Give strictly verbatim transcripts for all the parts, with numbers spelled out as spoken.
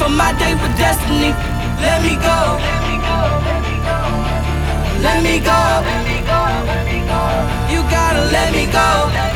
for my date with destiny. Let me go. Let me go. You gotta let me go.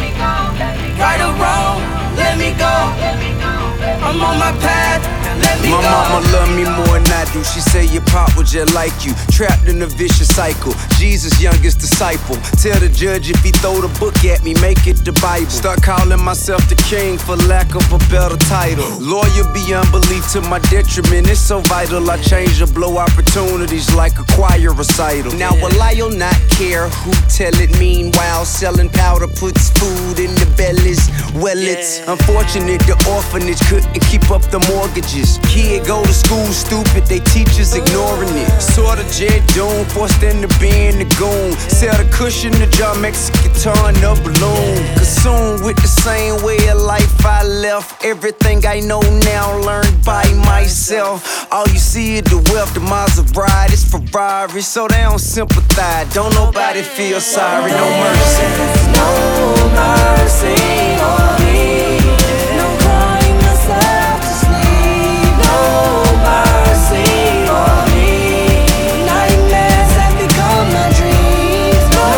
Right or wrong, let me go. I'm on my path, let me My go. mama love me more than I do. She say your pop was just like you, trapped in a vicious cycle. Jesus' youngest disciple. Tell the judge if he throw the book at me, make it the Bible. Start calling myself the king for lack of a better title. Loyal beyond belief to my detriment. It's so vital. I change to blow opportunities like a choir recital. Now will I or not care who tell it? Meanwhile, selling powder puts food in the bellies. Well, it's unfortunate the orphanage couldn't keep up the mortgages. Kid go to school stupid, they teachers ignoring it. Sorta Jet Doom, forced them to be in the goon. Sell the cushion, the jar, Mexican guitar and a balloon. Consumed with the same way of life I left. Everything I know now learned by myself. All you see is the wealth, the Maserati, it's Ferrari. So they don't sympathize, don't nobody feel sorry, no mercy. No mercy on me. No crying myself to sleep. No mercy on me. Nightmares have become my dreams. No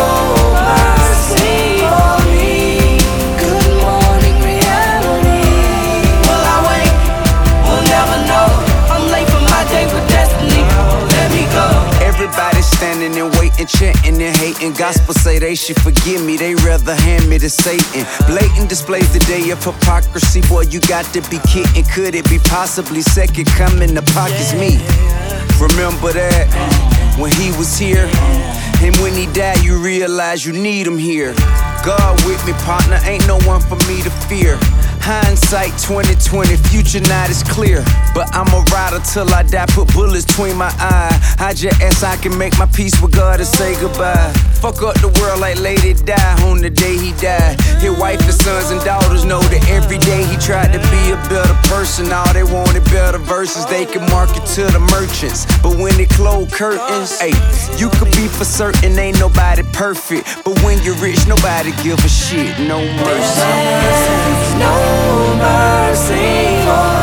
mercy on me. Good morning, reality. Will I wait? We'll never know. I'm late for my date with destiny. Let me go. Everybody standing and waiting, chanting and hating. Gospel say they should forgive me, they rather hand me to Satan. Blatant displays the day of hypocrisy. Boy, you got to be kidding. Could it be possibly second coming? The pocket's me. Remember that when he was here, and when he died, you realize you need him here. God with me, partner, ain't no one for me to fear. Hindsight twenty twenty, future not as clear. But I'm a rider till I die, put bullets between my eyes. I just ask I can make my peace with God and say goodbye. Fuck up the world like Lady Di on the day he died. His wife and sons and daughters know that every day he tried to be a better person. All they wanted better verses, they can market to the merchants. But when they close curtains, hey, you could be for certain ain't nobody perfect. But when you're rich, nobody give a shit, no mercy. No mercy on